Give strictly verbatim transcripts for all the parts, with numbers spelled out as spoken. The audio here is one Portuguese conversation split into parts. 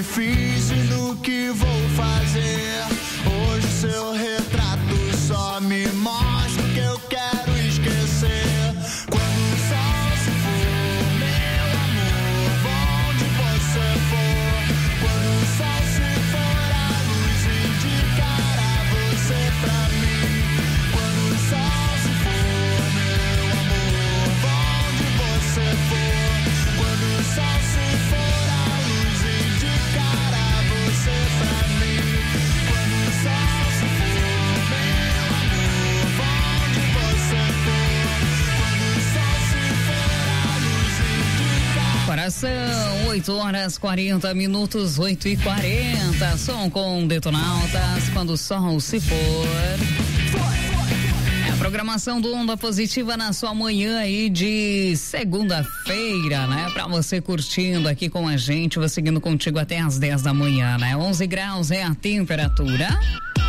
difícil no que vou fazer. Hoje seu retrato só me mostra o que eu quero esquecer. Quando o sol se for, meu amor, vou onde você for. Quando o sol se for, a luz indicará você pra mim. Quando o sol se for, meu amor, vou onde você for. Quando o sol se for, a luz indicará você pra mim. Quando o sol se for, meu amor, vou onde você for. Quando o sol se for, a luz indicará. Coração, oito horas quarenta minutos, oito e quarenta. Som com Detonautas, quando o sol se for. É a programação do Onda Positiva na sua manhã aí de segunda-feira, né? Pra você curtindo aqui com a gente, vou seguindo contigo até às dez da manhã, né? onze graus é a temperatura.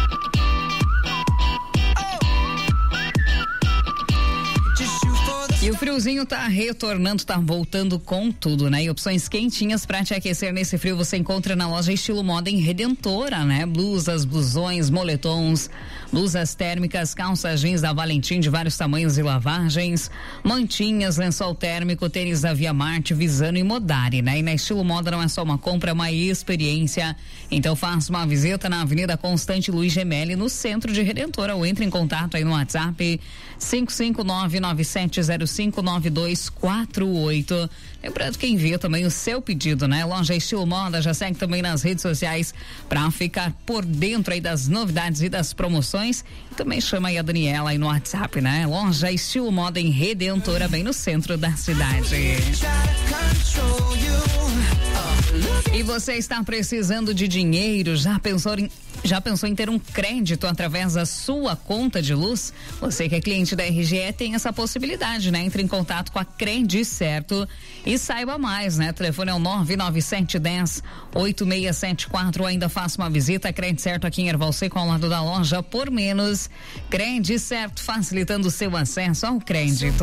E o friozinho tá retornando, tá voltando com tudo, né? E opções quentinhas pra te aquecer nesse frio você encontra na loja Estilo Moda em Redentora, né? Blusas, blusões, moletons, blusas térmicas, calças jeans da Valentim de vários tamanhos e lavagens, mantinhas, lençol térmico, tênis da Via Marte, Visano e Modari, né? E na Estilo Moda não é só uma compra, é uma experiência. Então faça uma visita na Avenida Constante Luiz Gemelli, no centro de Redentora, ou entre em contato aí no WhatsApp cinco cinco nove nove sete zero cinco nove dois quatro oito. Lembrando que envia também o seu pedido, né? Loja Estilo Moda, já segue também nas redes sociais pra ficar por dentro aí das novidades e das promoções. E também chama aí a Daniela aí no WhatsApp, né? Loja Estilo Moda em Redentora, bem no centro da cidade. E você está precisando de dinheiro? Já pensou em Já pensou em ter um crédito através da sua conta de luz? Você que é cliente da R G E tem essa possibilidade, né? Entre em contato com a Credicerto e saiba mais, né? O telefone é o nove nove sete um zero oito seis sete quatro. Ainda faça uma visita a Credicerto aqui em Erval Seco, ao lado da loja Por Menos. Credicerto, facilitando o seu acesso ao crédito.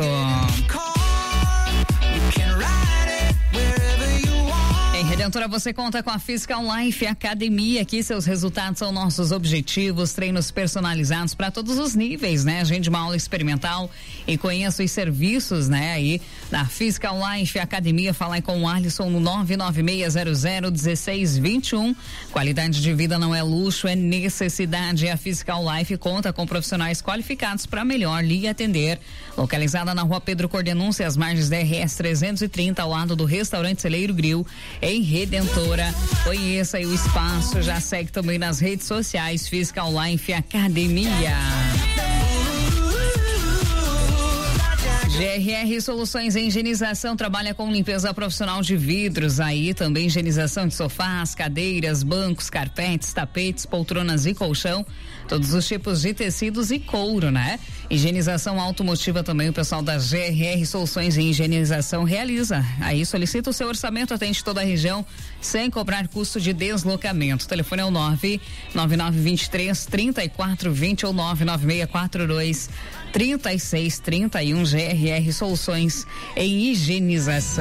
Em Redentora você conta com a Physical Life Academia, aqui seus resultados são nossos objetivos, treinos personalizados para todos os níveis, né? Agende uma aula experimental e conheça os serviços, né? Aí da Physical Life Academia, fala aí com o Alisson no nove nove seis zero zero um seis dois um. Qualidade de vida não é luxo, é necessidade. A Physical Life conta com profissionais qualificados para melhor lhe atender. Localizada na Rua Pedro Cordenúncia, às margens da R S trezentos e trinta, ao lado do restaurante Celeiro Grill, em Redentora. Conheça aí o espaço, já segue também nas redes sociais Physical Life Academia. G R R Soluções em Higienização trabalha com limpeza profissional de vidros, aí também higienização de sofás, cadeiras, bancos, carpetes, tapetes, poltronas e colchão, todos os tipos de tecidos e couro, né? Higienização automotiva também o pessoal da G R R Soluções em Higienização realiza. Aí solicita o seu orçamento, atende toda a região sem cobrar custo de deslocamento. O telefone é o nove nove nove dois três, três quatro dois zero ou nove nove seis quatro dois, três seis três um. G R R Soluções em Higienização.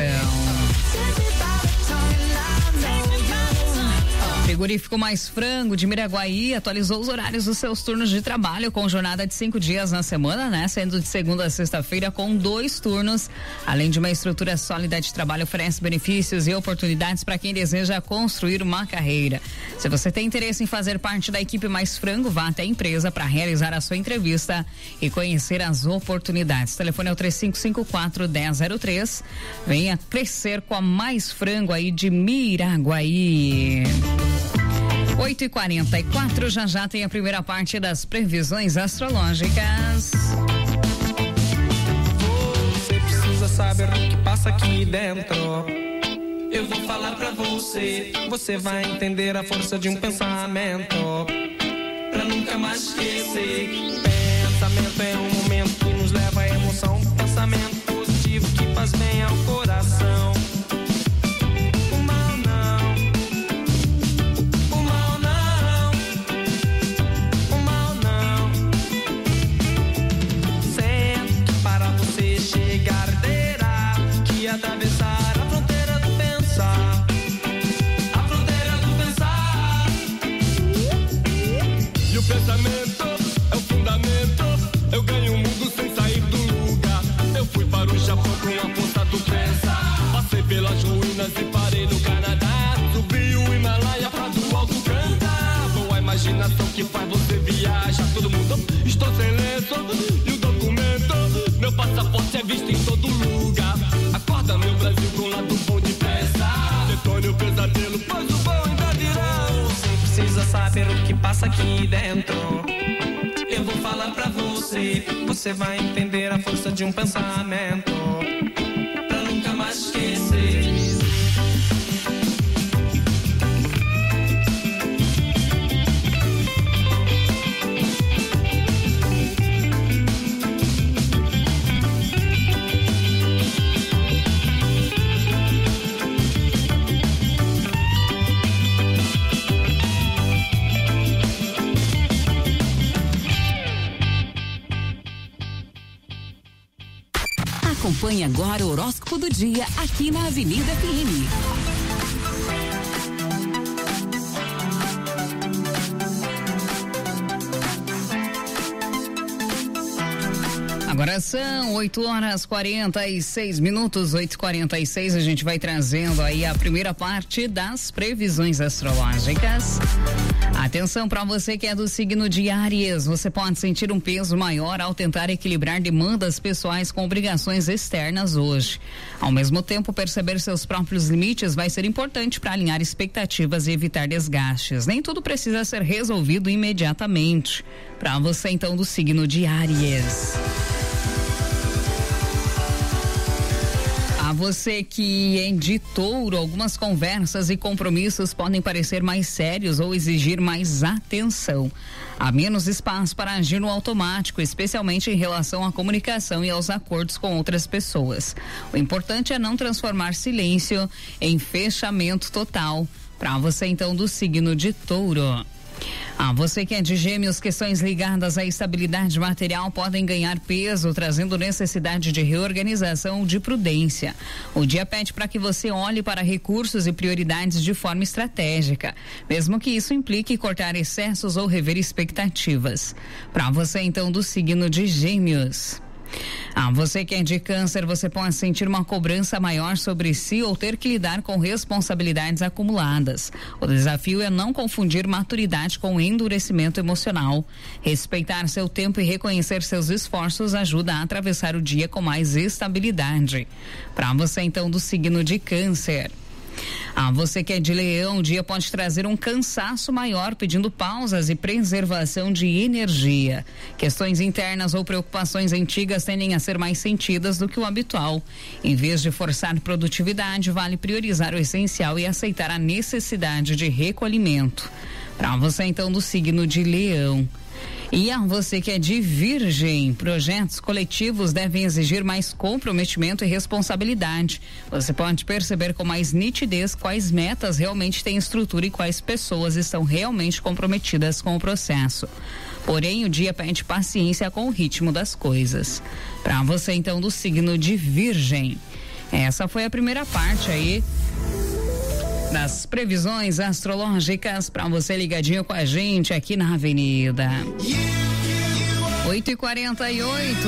Frigorífico Mais Frango de Miraguaí atualizou os horários dos seus turnos de trabalho com jornada de cinco dias na semana, né? Sendo de segunda a sexta-feira com dois turnos. Além de uma estrutura sólida de trabalho, oferece benefícios e oportunidades para quem deseja construir uma carreira. Se você tem interesse em fazer parte da equipe Mais Frango, vá até a empresa para realizar a sua entrevista e conhecer as oportunidades. O telefone é o três cinco cinco quatro, um zero zero três. Venha crescer com a Mais Frango aí de Miraguaí. oito e quarenta e quatro, já já tem a primeira parte das previsões astrológicas. Você precisa saber o que passa aqui dentro. Eu vou falar pra você, você vai entender a força de um pensamento, pra nunca mais esquecer. Pensamento é um momento que nos leva à emoção, pensamento positivo que faz bem ao coração. Atravessar a fronteira do pensar, a fronteira do imaginação que faz você viajar. Todo mundo, estou sem lenço e o documento, meu passaporte é visto em todo lugar. Acorda meu Brasil com lado bom de peça. Detone o pesadelo, pois o bom ainda virá. Você precisa saber o que passa aqui dentro. Eu vou falar pra você, você vai entender a força de um pensamento, pra nunca mais esquecer. Acompanhe agora o horóscopo do dia aqui na Avenida F M. Agora são oito horas quarenta e seis minutos, oito e quarenta e seis. A gente vai trazendo aí a primeira parte das previsões astrológicas. Atenção para você que é do signo de Áries, você pode sentir um peso maior ao tentar equilibrar demandas pessoais com obrigações externas hoje. Ao mesmo tempo, perceber seus próprios limites vai ser importante para alinhar expectativas e evitar desgastes. Nem tudo precisa ser resolvido imediatamente. Para você então do signo de Áries. A você que é de Touro, algumas conversas e compromissos podem parecer mais sérios ou exigir mais atenção. Há menos espaço para agir no automático, especialmente em relação à comunicação e aos acordos com outras pessoas. O importante é não transformar silêncio em fechamento total. Para você então do signo de Touro. Ah, você que é de Gêmeos, questões ligadas à estabilidade material podem ganhar peso, trazendo necessidade de reorganização ou de prudência. O dia pede para que você olhe para recursos e prioridades de forma estratégica, mesmo que isso implique cortar excessos ou rever expectativas. Para você então do signo de Gêmeos. Ah, você que é de Câncer, você pode sentir uma cobrança maior sobre si ou ter que lidar com responsabilidades acumuladas. O desafio é não confundir maturidade com endurecimento emocional. Respeitar seu tempo e reconhecer seus esforços ajuda a atravessar o dia com mais estabilidade. Para você então do signo de Câncer. Ah, você que é de Leão, o dia pode trazer um cansaço maior, pedindo pausas e preservação de energia. Questões internas ou preocupações antigas tendem a ser mais sentidas do que o habitual. Em vez de forçar produtividade, vale priorizar o essencial e aceitar a necessidade de recolhimento. Para você então do signo de Leão. E a você que é de Virgem, projetos coletivos devem exigir mais comprometimento e responsabilidade. Você pode perceber com mais nitidez quais metas realmente têm estrutura e quais pessoas estão realmente comprometidas com o processo. Porém, o dia pede paciência com o ritmo das coisas. Para você então do signo de Virgem. Essa foi a primeira parte aí das previsões astrológicas para você ligadinho com a gente aqui na Avenida. oito e quarenta e oito.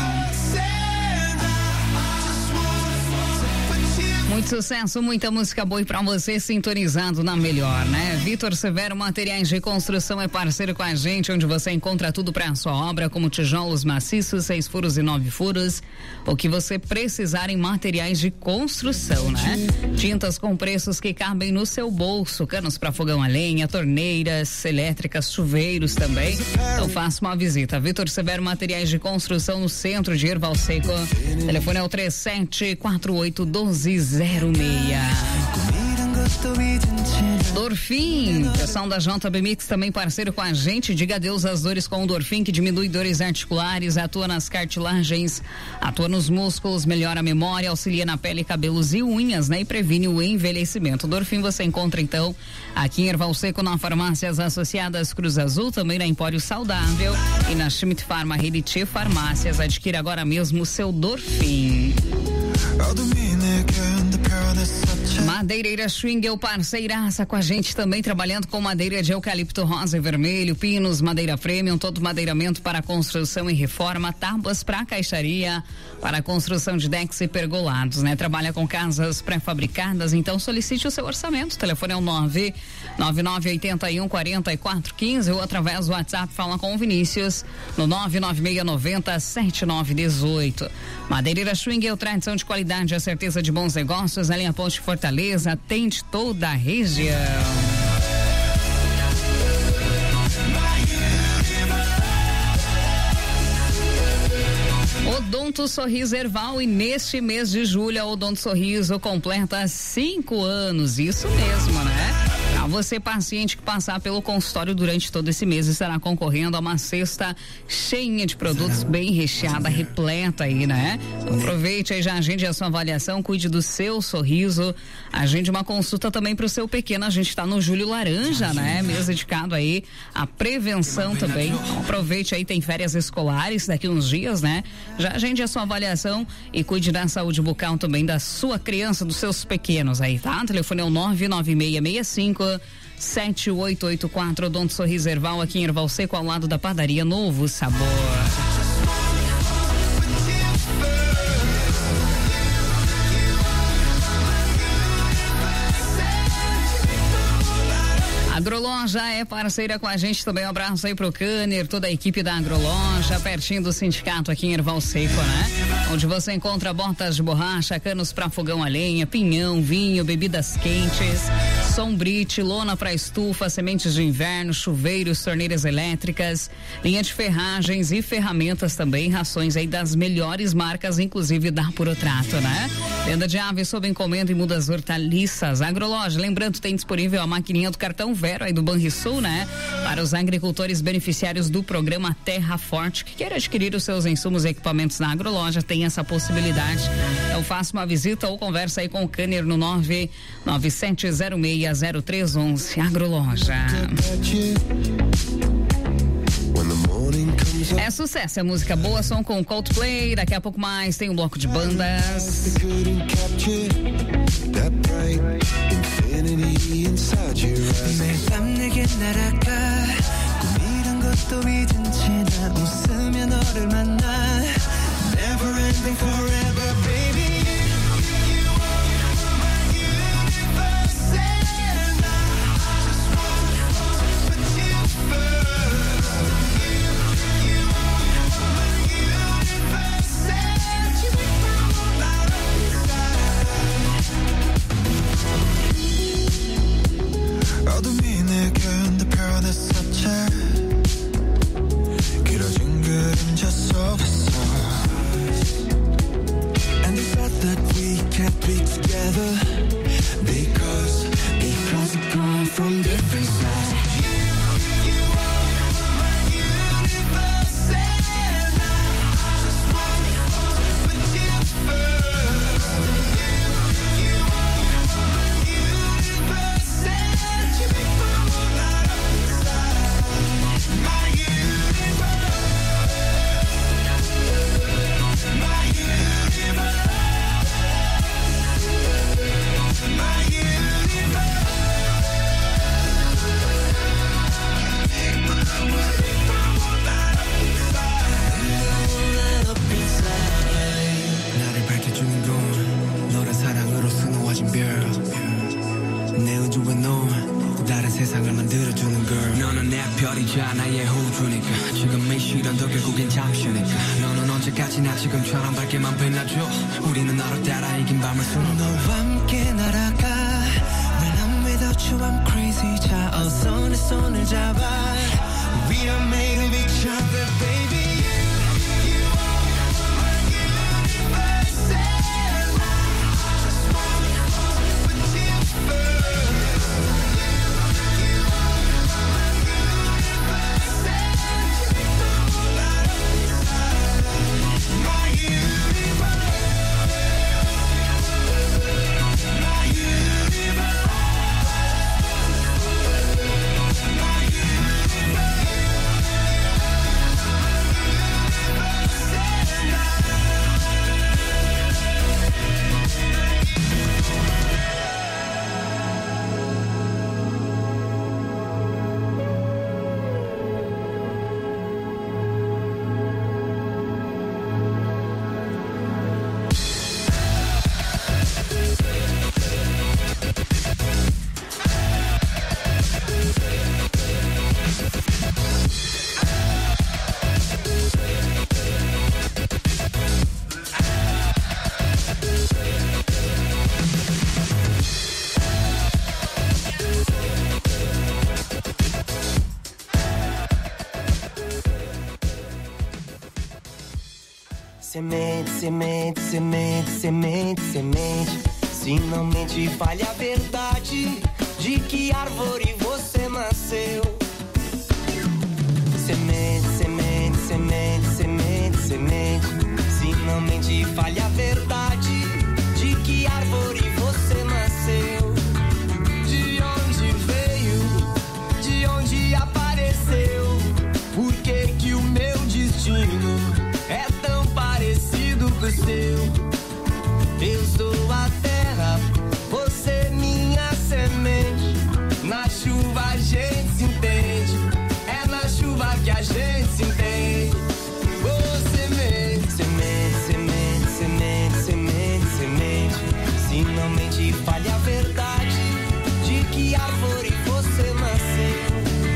Muito sucesso, muita música boa para você sintonizado na melhor, né? Vitor Severo Materiais de Construção é parceiro com a gente, onde você encontra tudo para a sua obra, como tijolos maciços, seis furos e nove furos, o que você precisar em materiais de construção, né? Tintas com preços que cabem no seu bolso, canos para fogão a lenha, torneiras elétricas, chuveiros também. Então faça uma visita. Vitor Severo Materiais de Construção no centro de Erval Seco. O telefone é o três sete quatro oito um dois zero seis. Dorfim, pessoal da J B Mix também parceiro com a gente. Diga adeus às dores com o Dorfim, que diminui dores articulares, atua nas cartilagens, atua nos músculos, melhora a memória, auxilia na pele, cabelos e unhas, né? E previne o envelhecimento. Dorfim você encontra então aqui em Erval Seco, na Farmácias Associadas Cruz Azul, também na Empório Saudável e na Schmidt Pharma Relite Farmácias. Adquira agora mesmo o seu Dorfim. Madeireira Schwingel, parceiraça com a gente também, trabalhando com madeira de eucalipto rosa e vermelho, pinos, madeira premium, todo madeiramento para construção e reforma, tábuas para caixaria, para construção de decks e pergolados, né? Trabalha com casas pré-fabricadas, então solicite o seu orçamento. O telefone é o nove nove nove oito um quatro quatro um cinco ou através do WhatsApp, fala com o Vinícius no nove nove seis nove zero sete nove um oito. Madeireira Schwingel, tradição de qualidade, a certeza de bons negócios, ali a Ponte Fortaleza. Atende toda a região. Odonto Sorriso Erval, e neste mês de julho a Odonto Sorriso completa cinco anos, isso mesmo, né? Pra você, paciente que passar pelo consultório durante todo esse mês, estará concorrendo a uma cesta cheia de produtos, bem recheada, repleta aí, né? Aproveite aí, já agende a sua avaliação, cuide do seu sorriso, agende uma consulta também pro seu pequeno. A gente tá no Julho Laranja, né? Mês dedicado aí à prevenção também. Então, aproveite aí, tem férias escolares daqui uns dias, né? Já agende a sua avaliação e cuide da saúde bucal também da sua criança, dos seus pequenos aí, tá? O telefone é o nove nove seis seis cinco sete oito oito quatro. Odonto Sorriso Erval, aqui em Erval Seco, ao lado da padaria Novo Sabor. Agroloja é parceira com a gente também. Um abraço aí pro Canner, toda a equipe da Agroloja, pertinho do sindicato aqui em Erval Seco, né? Onde você encontra botas de borracha, canos para fogão a lenha, pinhão, vinho, bebidas quentes, sombrite, lona para estufa, sementes de inverno, chuveiros, torneiras elétricas, linha de ferragens e ferramentas também, rações aí das melhores marcas, inclusive da Purotrato, né? Venda de aves sob encomenda e mudas hortaliças. Agroloja, lembrando, tem disponível a maquininha do cartão Vero aí do Banrisul, né? Para os agricultores beneficiários do programa Terra Forte, que quer adquirir os seus insumos e equipamentos na Agroloja, tem essa possibilidade. Então faça uma visita ou conversa aí com o Canner no nove nove sete zero seis zero três um um. Agroloja. É sucesso, é música boa, som com Coldplay. Daqui a pouco mais tem um bloco de bandas. 어둠이 내겐 더 변했었지 길어진 그림자 속에서 And the fact that we can't be together Because, because we come from different sides You are my universe And I just wanna put you first You are my universe And you make my whole life inside My universe My universe My universe 나를 밝혀주는 건 너란 사랑으로 수놓아진 별 내 우주와 넌 다른 세상을 만들어주는 girl 너는 내 별이자 나의 호주니까 지금 이 시련도 결국엔 잠시니까 너는 언제까지나 지금처럼 밝게만 빛나줘 우리는 너로 따라 이긴 밤을 수놓아 너와 함께 날아가 When I'm without you I'm crazy 자 어서 내 손을 잡아 We are made of each other baby You are my universe And I just wanna put you first You are my universe And you make my whole life inside My universe My universe My universe Semente, semente, semente, semente, semente. Se não mente, fale a verdade. De que árvore você nasceu? Semente, semente, semente, semente, semente. Se não mente, fale a verdade. De que árvore você nasceu? De onde veio? De onde apareceu? Por que que o meu destino é tão parecido com o seu? Eu sou a terra, você minha semente. Na chuva a gente se entende. É na chuva que a gente se entende. Oh, semente, semente, semente, semente, semente, semente. Se não mente, fale a verdade. De que árvore você nasceu?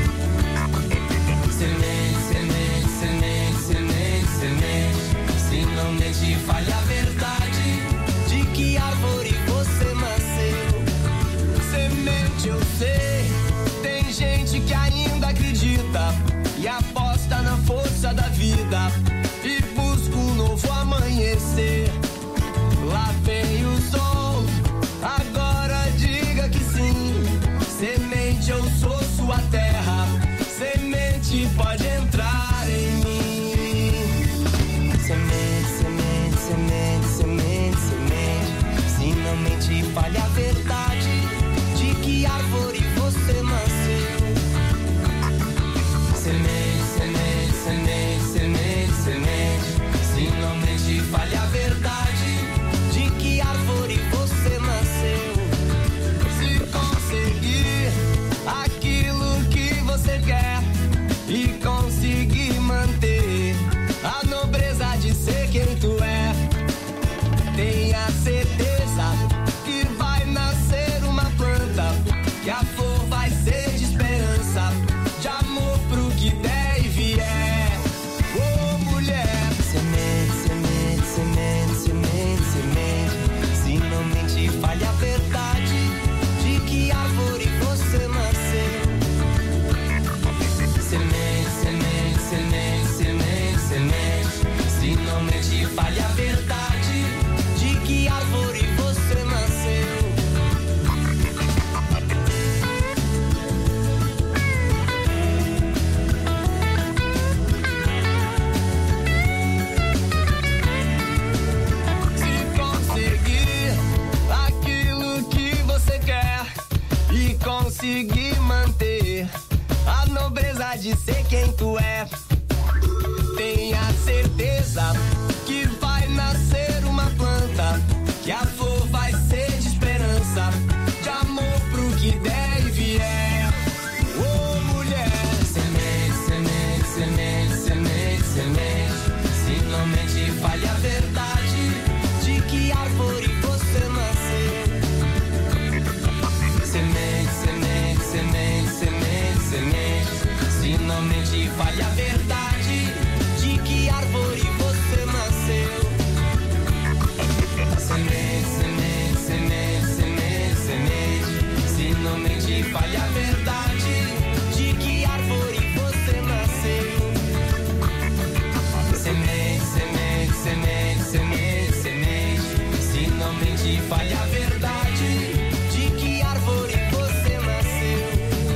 Semente, semente, semente, semente, semente. Se não mente, fale a verdade. De que árvore você nasceu? Semente, eu sei. Tem gente que ainda acredita e aposta na força da vida e busca um novo amanhecer. Lá vem o sol, agora diga que sim. Semente, eu sou sua terra. Semente, pode entrar em mim. Semente, semente, semente, semente, semente. Se não mente, fale a verdade. De que árvore você nasceu? Semente, semente, semente, semente, semente. Se não mente, fale a verdade. De que árvore você nasceu? Se conseguir aquilo que você quer e conseguir manter a nobreza de ser quem tu é, tenha certeza que vai nascer uma planta, que a flor vai ser de esperança, de amor pro que der e vier. Oh, mulher, semente, semente, semente, semente, semente. Se não mente, fale a verdade. De que árvore você nasceu? Semente, semente, semente, semente, semente. Se não mente, fale a verdade. De que árvore você nasceu? Se conseguir aquilo que você quer e conseguir manter a nobreza de ser quem tu é, tenha certeza que vai nascer uma planta, que a flor vai ser de esperança, de amor pro que der e vier. Oh, mulher, semente, semente, semente, semente, semente. Se não mente, fale a verdade. De que árvore você nasceu? Semente, semente, semente, semente, semente. Se não mente, fale a verdade. De que árvore você nasceu? Semente, semente, semente, semente, semente. Se não mente, fale a verdade. De que árvore você nasceu? Semente, semente, semente, semente, semente. Se não mente, fale a verdade. De que árvore você nasceu?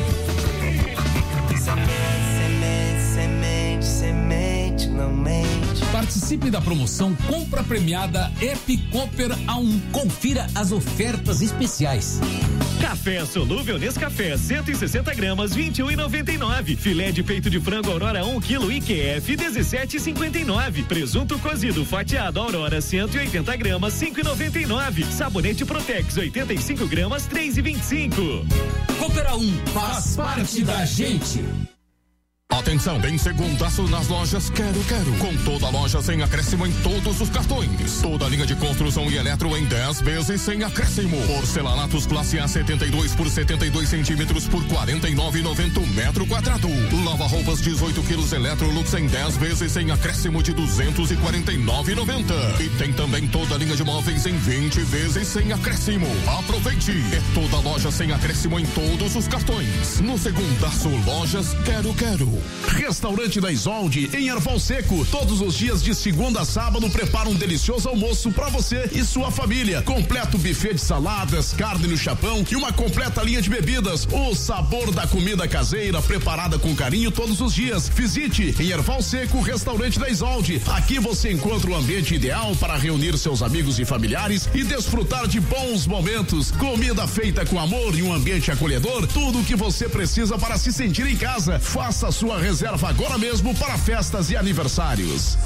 Semente, semente, semente, semente, não mente. Participe da promoção Compra Premiada App Cooper A um. Confira as ofertas especiais. Café solúvel Nescafé cento e sessenta gramas, vinte e um e noventa e nove. Filé de peito de frango Aurora um quilo I Q F dezessete e cinquenta e nove. Presunto cozido fatiado Aurora cento e oitenta gramas, cinco e noventa e nove. Sabonete Protex oitenta e cinco gramas, três e vinte e cinco. Cooper A um faz parte da gente. Atenção, tem segundaço nas lojas Quero Quero. Com toda a loja sem acréscimo em todos os cartões. Toda a linha de construção e eletro em dez vezes sem acréscimo. Porcelanatos classe A setenta e dois por setenta e dois centímetros por quarenta e nove e noventa metro quadrado. Lava roupas fraldas dezoito quilos Electrolux em dez vezes sem acréscimo de duzentos e quarenta e nove reais e noventa centavos. E tem também toda a linha de móveis em vinte vezes sem acréscimo. Aproveite! É toda loja sem acréscimo em todos os cartões. No Segundaço Lojas Quero Quero. Restaurante da Isolde em Erval Seco. Todos os dias de segunda a sábado prepara um delicioso almoço para você e sua família. Completo buffet de saladas, carne no chapão e uma completa linha de bebidas. O sabor da comida caseira preparada com carinho todos os dias. Visite em Erval Seco, Restaurante da Isolde. Aqui você encontra o ambiente ideal para reunir seus amigos e familiares e desfrutar de bons momentos. Comida feita com amor e um ambiente acolhedor. Tudo o que você precisa para se sentir em casa. Faça sua reserva agora mesmo para festas e aniversários.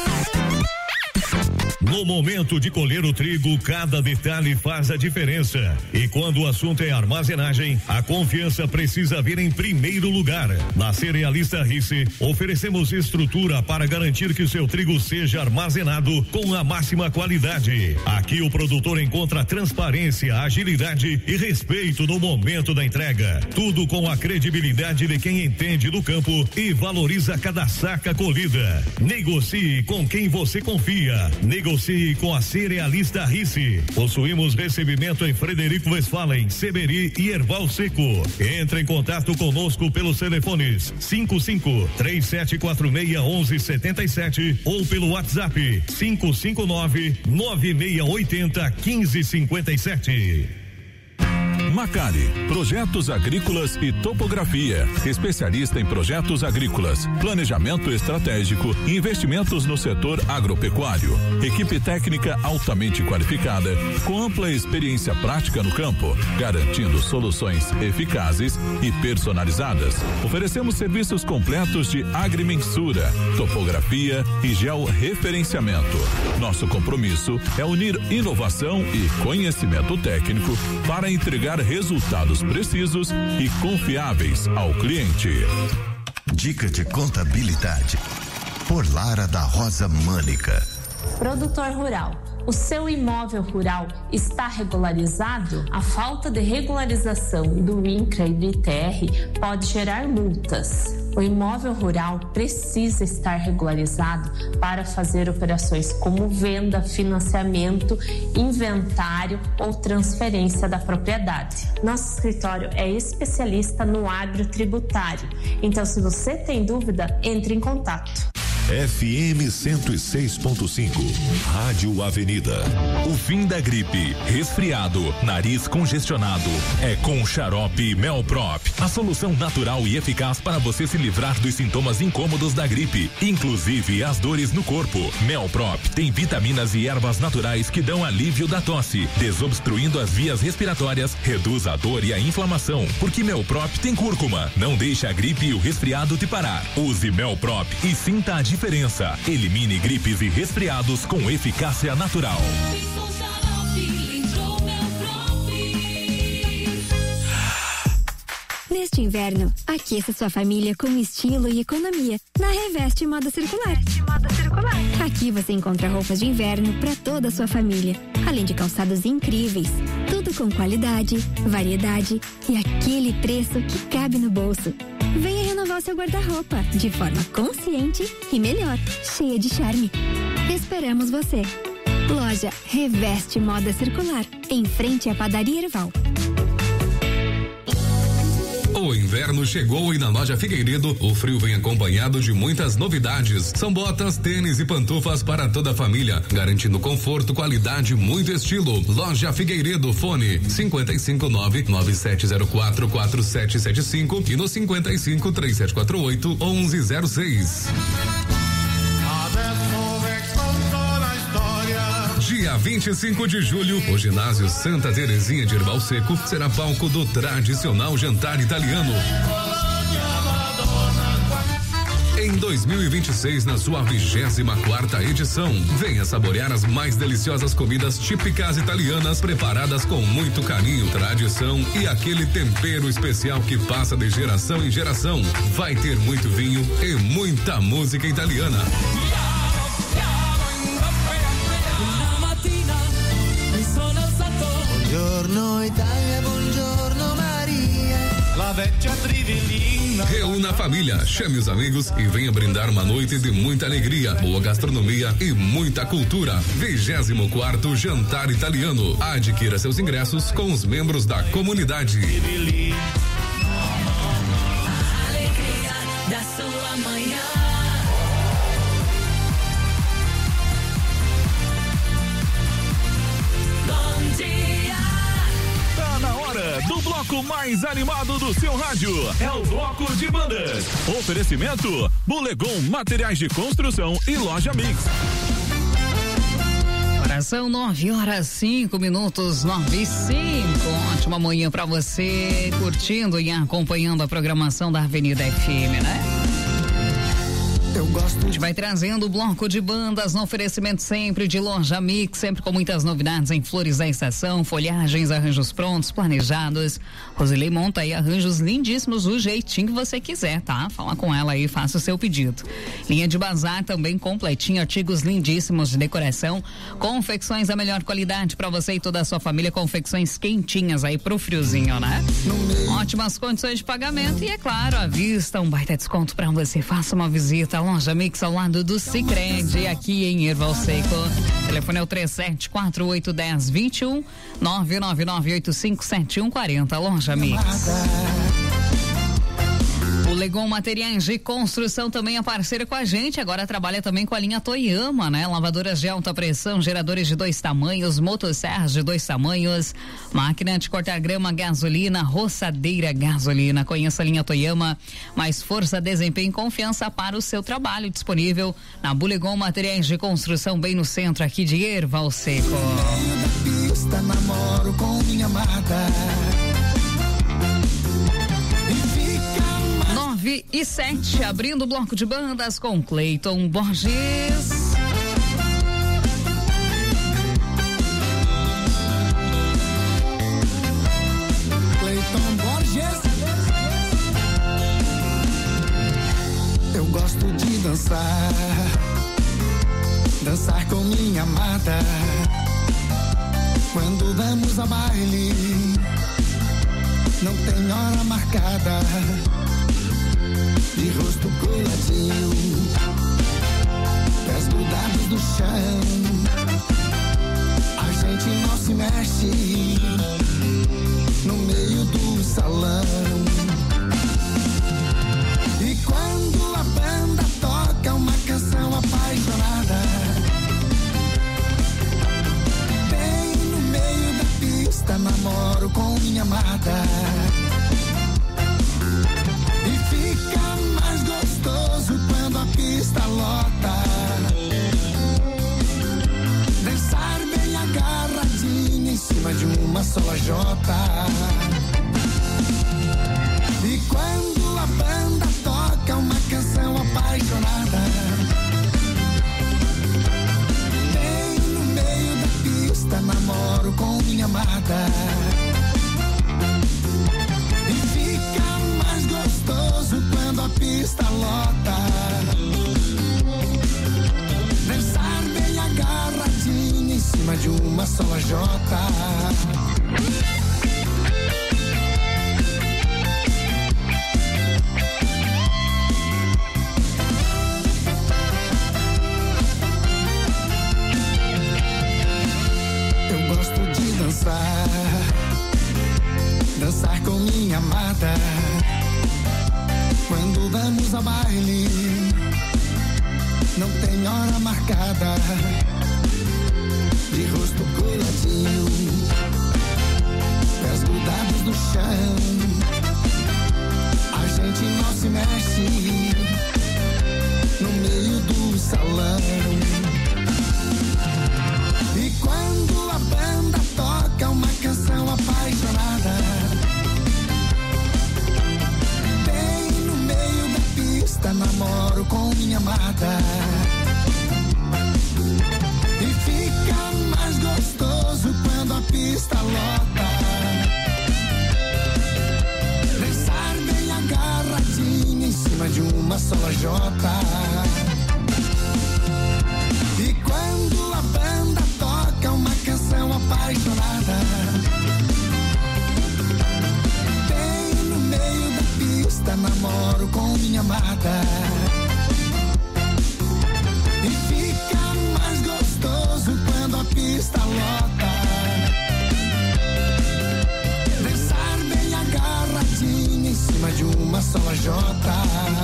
No momento de colher o trigo, cada detalhe faz a diferença. E quando o assunto é armazenagem, a confiança precisa vir em primeiro lugar. Na Cerealista Rice, oferecemos estrutura para garantir que o seu trigo seja armazenado com a máxima qualidade. Aqui o produtor encontra transparência, agilidade e respeito no momento da entrega. Tudo com a credibilidade de quem entende do campo e valoriza cada saca colhida. Negocie com quem você confia. Negocie com a Cerealista Rice. Possuímos recebimento em Frederico Westphalen, Seberi e Erval Seco. Entre em contato conosco pelos telefones cinco cinco, três sete quatro seis, um um sete sete ou pelo WhatsApp cinco cinco nove, nove seis oito zero, um cinco cinco sete. Macari, projetos agrícolas e topografia, especialista em projetos agrícolas, planejamento estratégico e investimentos no setor agropecuário. Equipe técnica altamente qualificada, com ampla experiência prática no campo, garantindo soluções eficazes e personalizadas. Oferecemos serviços completos de agrimensura, topografia e georreferenciamento. Nosso compromisso é unir inovação e conhecimento técnico para entregar resultados precisos e confiáveis ao cliente. Dica de contabilidade por Lara da Rosa Mânica. Produtor rural, o seu imóvel rural está regularizado? A falta de regularização do INCRA e do I T R pode gerar multas. O imóvel rural precisa estar regularizado para fazer operações como venda, financiamento, inventário ou transferência da propriedade. Nosso escritório é especialista no agrotributário. Então, se você tem dúvida, entre em contato. F M cento e seis ponto cinco, Rádio Avenida. O fim da gripe, resfriado, nariz congestionado é com o xarope Melprop, a solução natural e eficaz para você se livrar dos sintomas incômodos da gripe, inclusive as dores no corpo. Melprop tem vitaminas e ervas naturais que dão alívio da tosse, desobstruindo as vias respiratórias, reduz a dor e a inflamação, porque Melprop tem cúrcuma, não deixa a gripe e o resfriado te parar. Use Melprop e sinta a diferença. Diferença. Elimine gripes e resfriados com eficácia natural. Neste inverno, aqueça sua família com estilo e economia na Reveste Moda Circular. Aqui você encontra roupas de inverno para toda a sua família, além de calçados incríveis, tudo com qualidade, variedade e aquele preço que cabe no bolso. Venha renovar seu guarda-roupa de forma consciente e melhor, cheia de charme. Esperamos você. Loja Reveste Moda Circular, em frente à Padaria Erval. O inverno chegou e na Loja Figueiredo o frio vem acompanhado de muitas novidades. São botas, tênis e pantufas para toda a família, garantindo conforto, qualidade, muito estilo. Loja Figueiredo, fone cinquenta e cinco, nove nove sete zero quatro, quatro sete sete cinco e no cinquenta e cinco, três sete quatro oito, onze zero seis. Dia vinte e cinco de julho, o ginásio Santa Terezinha de Erval Seco será palco do tradicional jantar italiano. Em dois mil e vinte e seis, na sua vigésima quarta edição, venha saborear as mais deliciosas comidas típicas italianas preparadas com muito carinho, tradição e aquele tempero especial que passa de geração em geração. Vai ter muito vinho e muita música italiana. Buongiorno Italia, buongiorno Maria. La Reúna a família, chame os amigos e venha brindar uma noite de muita alegria, boa gastronomia e muita cultura. vigésimo quarto Jantar Italiano. Adquira seus ingressos com os membros da comunidade. A alegria da sua manhã. Bom dia. Tá na hora do bloco mais animado do seu rádio. É o bloco de bandas. Oferecimento: Bulegon Materiais de Construção e Loja Mix. São nove horas, cinco minutos, nove e cinco. Ótima manhã pra você, curtindo e acompanhando a programação da Avenida F M, né? Eu gosto. A gente vai trazendo o bloco de bandas no oferecimento sempre de Loja Mix, sempre com muitas novidades em flores da estação, folhagens, arranjos prontos, planejados. Rosilei monta aí arranjos lindíssimos do jeitinho que você quiser, tá? Fala com ela aí, faça o seu pedido. Linha de bazar também completinha, artigos lindíssimos de decoração, confecções da melhor qualidade pra você e toda a sua família, confecções quentinhas aí pro friozinho, né? Ótimas condições de pagamento e, é claro, à vista, um baita desconto pra você. Faça uma visita à Loja Mix ao lado do Sicredi, aqui em Erval Seco. O telefone é o três sete quatro oito um zero dois um, nove nove nove oito cinco sete um quatro zero. Loja Mix. O Legon Materiais de Construção também é parceiro com a gente, agora trabalha também com a linha Toyama, né? Lavadoras de alta pressão, geradores de dois tamanhos, motosserras de dois tamanhos, máquina de cortar grama, gasolina, roçadeira, gasolina. Conheça a linha Toyama, mais força, desempenho e confiança para o seu trabalho, disponível na Bulegon Materiais de Construção, bem no centro aqui de Erval Seco. No meio da pista, namoro com minha amada. nove e sete, abrindo o bloco de bandas com Cleiton Borges. Cleiton Borges. Eu gosto de dançar, dançar com minha amada. Quando vamos a baile, não tem hora marcada. De rosto coladinho, pés grudados no chão, a gente não se mexe no meio do salão. E quando a banda toca uma canção apaixonada, bem no meio da pista, namoro com minha amada. E fica mais gostoso quando a pista lota. Dançar bem agarradinho em cima de uma só lajota. E quando a banda toca uma canção apaixonada, bem no meio da pista, namoro com minha amada. Gostoso quando a pista lota. Dançar bem agarradinho em cima de uma só lajota. Eu gosto de dançar, dançar com minha amada. Quando vamos a baile, não tem hora marcada. De rosto coladinho, pés grudados no chão, a gente não se mexe no meio do salão. E quando a banda toca uma canção apaixonada, namoro com minha amada. E fica mais gostoso quando a pista lota. Dançar bem agarradinho em cima de uma só lajota. E quando a banda toca uma canção apaixonada, bem no meio festa, namoro com minha amada. E fica mais gostoso quando a pista lota. Dançar bem agarradinho em cima de uma só lajota.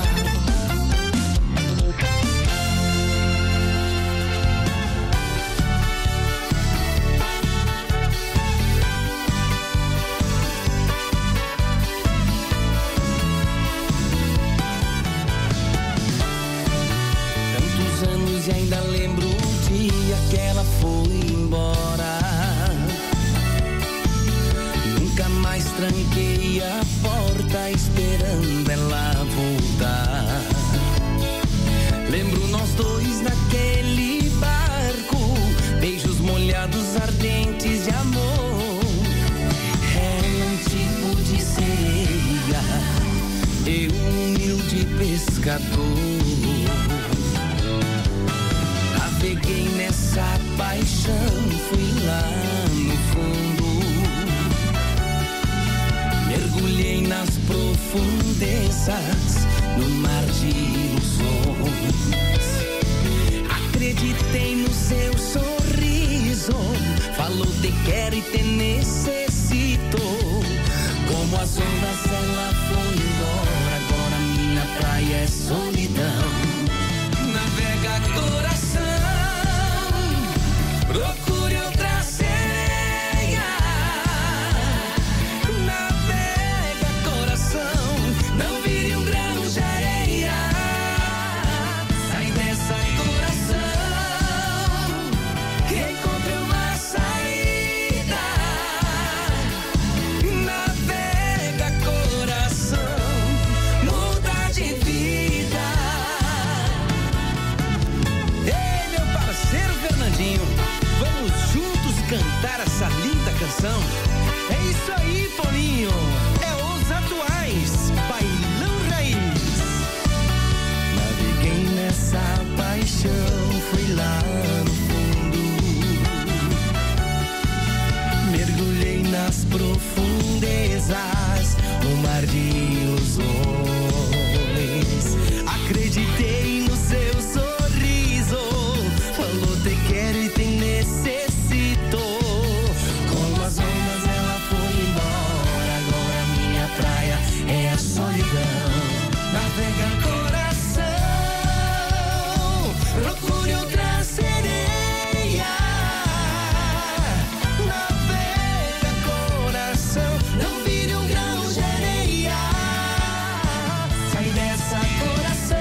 E ainda lembro o dia que ela foi embora. Nunca mais tranquei a porta esperando ela voltar. Lembro nós dois naquele barco, beijos molhados ardentes de amor. Ela um tipo de sereia, eu um humilde pescador. Peguei nessa paixão, fui lá no fundo, mergulhei nas profundezas, no mar de ilusões. Acreditei no seu sorriso, falou te quero e te necessito. Como as ondas ela foi embora, agora minha praia é solidão. Navega coração, procure outra sereia. Navega coração, não vire um grão de areia. Sai dessa coração, encontre uma saída. Navega coração, muda de vida. Ei, meu parceiro Fernandinho, vamos juntos cantar essa linda canção? É isso aí, Toninho. É os atuais Bailão Raiz. Naveguei nessa paixão, fui lá no fundo, mergulhei nas profundezas, no mar de ilusões. Acreditei no seu sorriso, falou te quero e te necessito. Com as ondas ela foi embora, agora minha praia é a solidão. Navega coração, procure outra sereia. Navega coração, não vire um grão de areia. Sai dessa coração,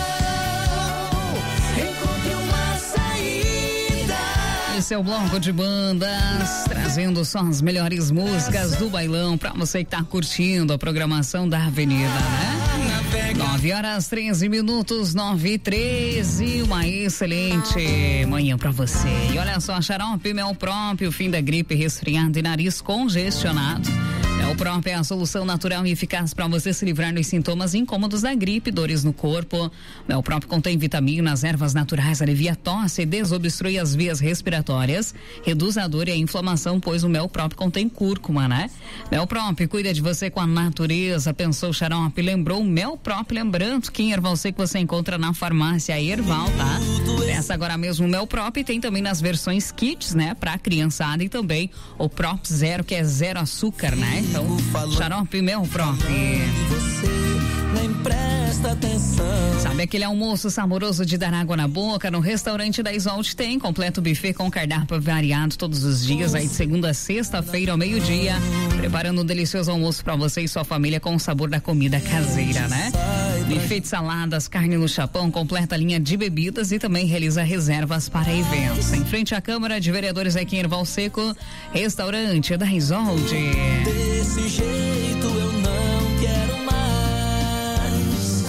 encontre uma saída. Esse é o bloco de bandas, trazendo só as melhores músicas do bailão pra você que tá curtindo a programação da Avenida, né? nove horas treze minutos, nove e treze, uma excelente manhã pra você. E olha só, xarope mel próprio, fim da gripe, resfriado e nariz congestionado. Mel próprio é a solução natural e eficaz para você se livrar dos sintomas incômodos da gripe, dores no corpo. Mel próprio contém vitaminas, ervas naturais, alivia a tosse, desobstrui as vias respiratórias, reduz a dor e a inflamação, pois o mel próprio contém cúrcuma, né? Mel próprio cuida de você com a natureza. Pensou xarope, lembrou mel próprio, lembrando que em Erval Seco você encontra na farmácia Erval, tá? Peça agora mesmo mel próprio, e tem também nas versões kits, né? Pra criançada, e também o Prop Zero, que é zero açúcar, né? Então, xarope mel próprio. Nem presta atenção. Sabe aquele almoço saboroso de dar água na boca? No restaurante da Isolte tem completo buffet com cardápio variado todos os dias, aí de segunda a sexta-feira ao meio-dia, preparando um delicioso almoço para você e sua família com o sabor da comida caseira, né? Buffet de saladas, carne no chapão, completa linha de bebidas e também realiza reservas para eventos. Em frente à Câmara de Vereadores aqui em Erval Seco, restaurante da Isolte. Desse jeito eu não quero mais.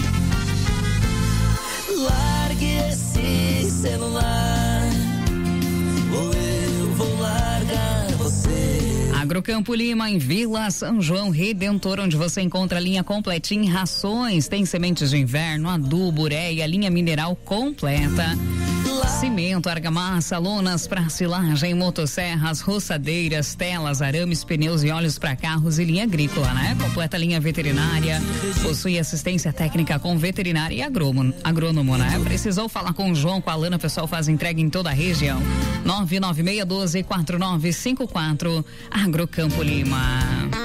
Largue esse celular, ou eu vou largar você. Agrocampo Lima, em Vila São João Redentor, onde você encontra a linha completinha em rações, tem sementes de inverno, adubo, ureia, linha mineral completa. cimento, argamassa, lonas para silagem, motosserras, roçadeiras, telas, arames, pneus e óleos para carros e linha agrícola, né? Completa linha veterinária, possui assistência técnica com veterinária e agrônomo, agrônomo, né? Precisou falar com o João, com a Lana, o pessoal faz entrega em toda a região. nove nove seis um dois quatro nove cinco quatro, Agrocampo Lima.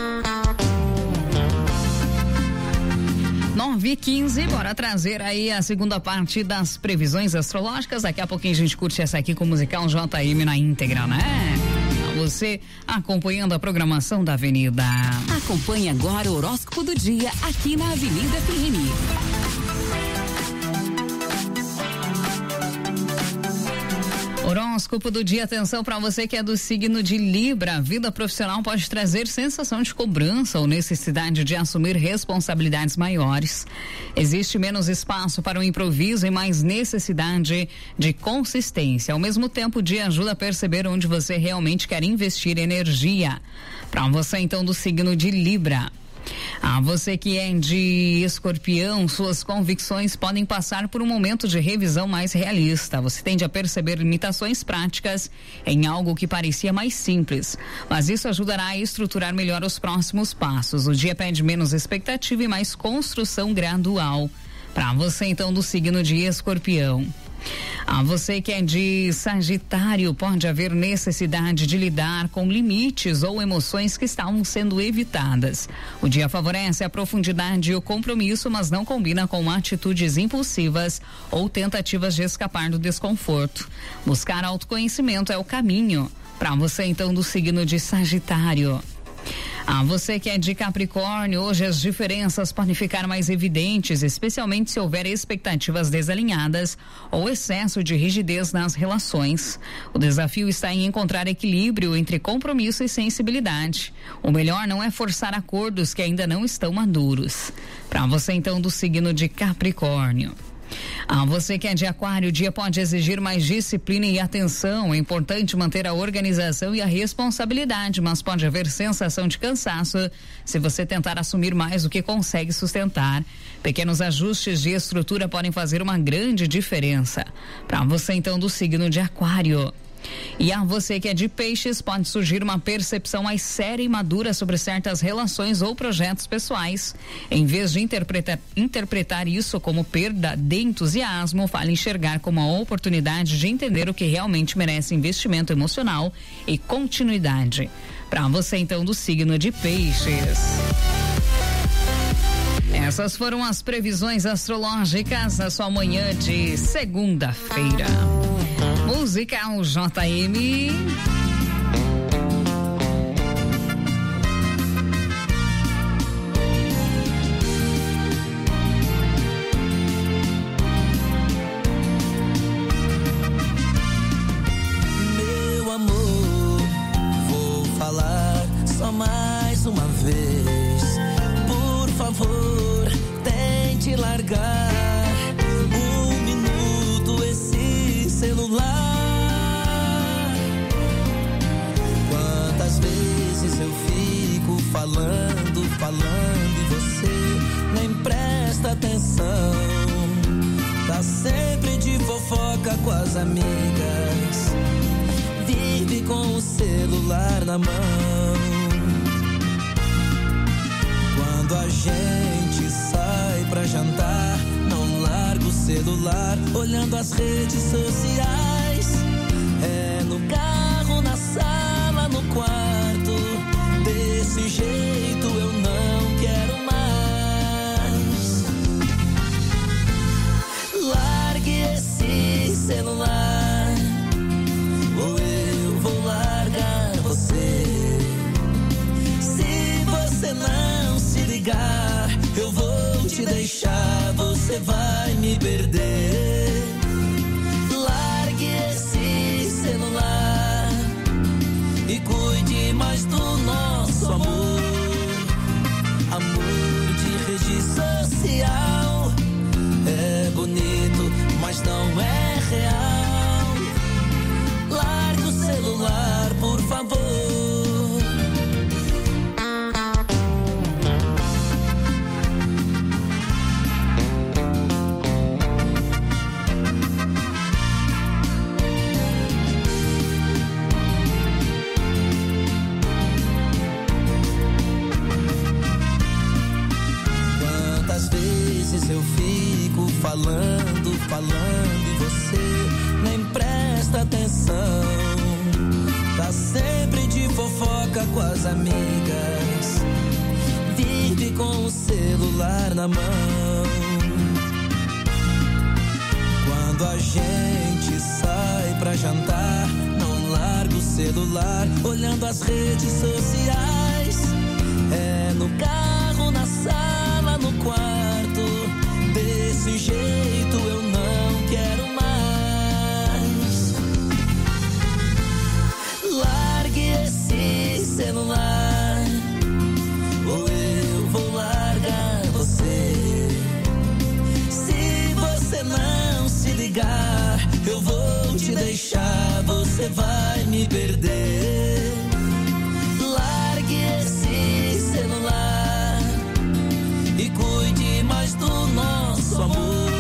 nove e quinze, bora trazer aí a segunda parte das previsões astrológicas. Daqui a pouquinho a gente curte essa aqui com o musical J M na íntegra, né? Você acompanhando a programação da Avenida. Acompanhe agora o horóscopo do dia aqui na Avenida F M. Horóscopo do dia, atenção para você que é do signo de Libra. A vida profissional pode trazer sensação de cobrança ou necessidade de assumir responsabilidades maiores. Existe menos espaço para o improviso e mais necessidade de consistência. Ao mesmo tempo, o dia ajuda a perceber onde você realmente quer investir energia. Para você, então, do signo de Libra. Ah, você que é de Escorpião, suas convicções podem passar por um momento de revisão mais realista. Você tende a perceber limitações práticas em algo que parecia mais simples, mas isso ajudará a estruturar melhor os próximos passos. O dia pede menos expectativa e mais construção gradual. Para você, então, do signo de Escorpião. Ah, você que é de Sagitário, pode haver necessidade de lidar com limites ou emoções que estavam sendo evitadas. O dia favorece a profundidade e o compromisso, mas não combina com atitudes impulsivas ou tentativas de escapar do desconforto. Buscar autoconhecimento é o caminho. Para você, então, do signo de Sagitário. Ah, você que é de Capricórnio, hoje as diferenças podem ficar mais evidentes, especialmente se houver expectativas desalinhadas ou excesso de rigidez nas relações. O desafio está em encontrar equilíbrio entre compromisso e sensibilidade. O melhor não é forçar acordos que ainda não estão maduros. Para você, então, do signo de Capricórnio. Ah, você que é de Aquário, o dia pode exigir mais disciplina e atenção. É importante manter a organização e a responsabilidade, mas pode haver sensação de cansaço se você tentar assumir mais do que consegue sustentar. Pequenos ajustes de estrutura podem fazer uma grande diferença. Para você, então, do signo de Aquário. E a você que é de Peixes, pode surgir uma percepção mais séria e madura sobre certas relações ou projetos pessoais. Em vez de interpretar, interpretar isso como perda de entusiasmo, fale enxergar como uma oportunidade de entender o que realmente merece investimento emocional e continuidade. Para você, então, do signo de Peixes. Essas foram as previsões astrológicas da sua manhã de segunda-feira. Musical J M. Meu amor, vou falar só mais uma vez. Por favor, tente largar um minuto esse celular. Quantas vezes eu fico falando, falando e você nem presta atenção. Tá sempre de fofoca com as amigas, vive com o celular na mão. Quando a gente sai pra jantar, não larga o celular olhando as redes sociais. É no carro, na sala, no quarto. Desse jeito eu não quero mais. Largue esse celular, ou eu vou largar você. Se você não se ligar, eu vou te deixar, você vai me perder. Largue esse celular e cuide mais do nosso amor. Amor de rede social é bonito, mas não é real. Largue o celular, por favor. falando, falando e você nem presta atenção. Tá sempre de fofoca com as amigas, vive com o celular na mão. Quando a gente sai pra jantar, não larga o celular olhando as redes sociais. É no carro, na sala, no quarto, desse jeito eu não quero mais. Largue esse celular, ou eu vou largar você. Se você não se ligar, eu vou te deixar, você vai me perder. Largue esse celular e cuide mais do nosso amor.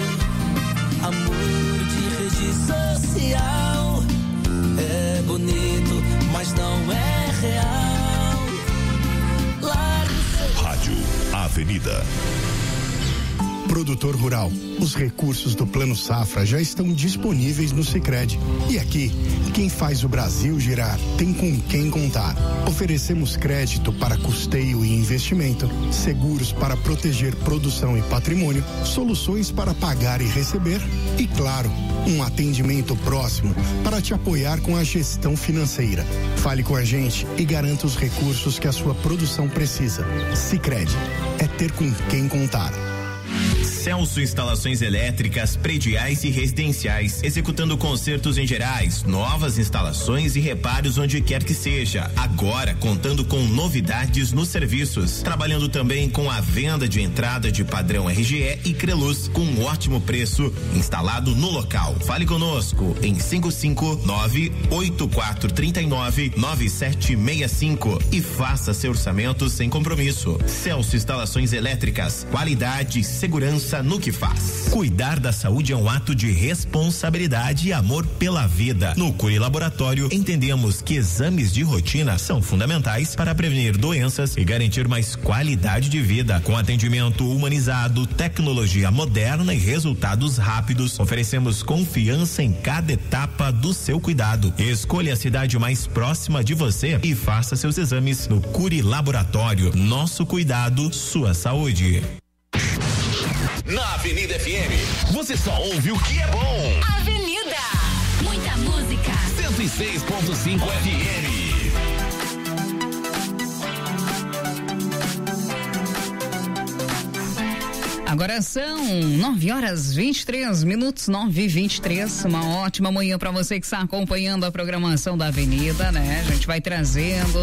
Amor de rede social é bonito, mas não é real. Largue esse... Rádio Avenida. Produtor rural, os recursos do Plano Safra já estão disponíveis no Sicredi. E aqui, quem faz o Brasil girar tem com quem contar. Oferecemos crédito para custeio e investimento, seguros para proteger produção e patrimônio, soluções para pagar e receber e, claro, um atendimento próximo para te apoiar com a gestão financeira. Fale com a gente e garanta os recursos que a sua produção precisa. Sicredi, é ter com quem contar. Celso Instalações Elétricas, Prediais e Residenciais, executando consertos em gerais, novas instalações e reparos onde quer que seja. Agora, contando com novidades nos serviços, trabalhando também com a venda de entrada de padrão R G E e Creluz, com um ótimo preço, instalado no local. Fale conosco em cinco cinco nove oito quatro três nove nove sete seis cinco e faça seu orçamento sem compromisso. Celso Instalações Elétricas, qualidade e segurança no que faz. Cuidar da saúde é um ato de responsabilidade e amor pela vida. No Cury Laboratório, entendemos que exames de rotina são fundamentais para prevenir doenças e garantir mais qualidade de vida. Com atendimento humanizado, tecnologia moderna e resultados rápidos, oferecemos confiança em cada etapa do seu cuidado. Escolha a cidade mais próxima de você e faça seus exames no Cury Laboratório. Nosso cuidado, sua saúde. Na Avenida F M, você só ouve o que é bom. Avenida, muita música. cento e seis ponto cinco F M. Agora são nove horas vinte e três minutos, nove e vinte e três. Uma ótima manhã para você que está acompanhando a programação da Avenida, né? A gente vai trazendo